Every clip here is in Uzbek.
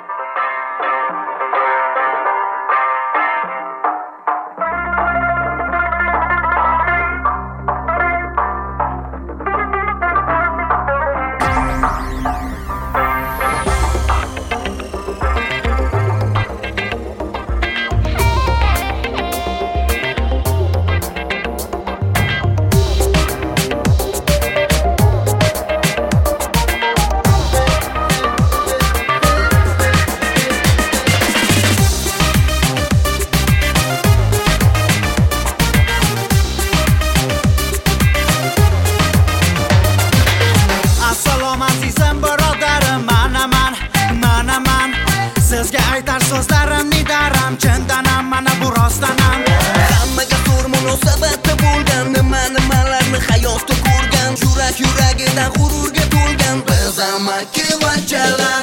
Sizga aytar so'zlarimni daram chindanam mana bu rostdanam. Hammaga zo'r munosabati bo'lgan, nimalarni hayotda ko'rgan, yuragidan g'ururga to'lgan biz amakivachchalar.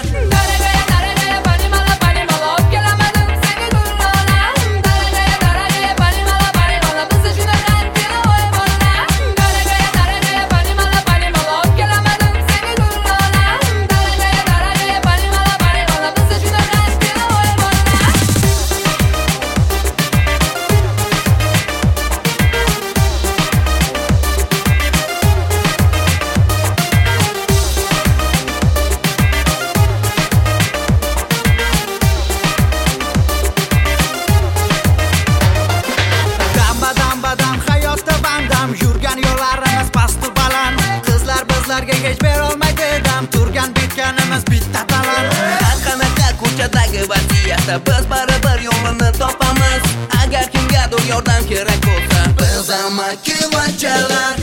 Yurgan yo'llarimiz pastu baland, qizlar bizlarga hech berolmaydi dam, turgan bitganimiz bitta talant. Har qanaqa ko'chadagi vaziyatda biz baribir yo'lini topamiz. Agar kimgadir yordam kerak bo'lsa, biz amakivachchalar.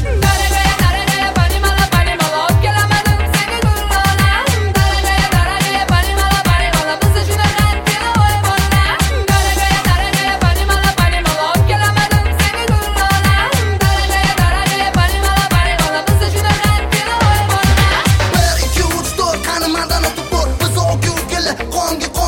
Qonga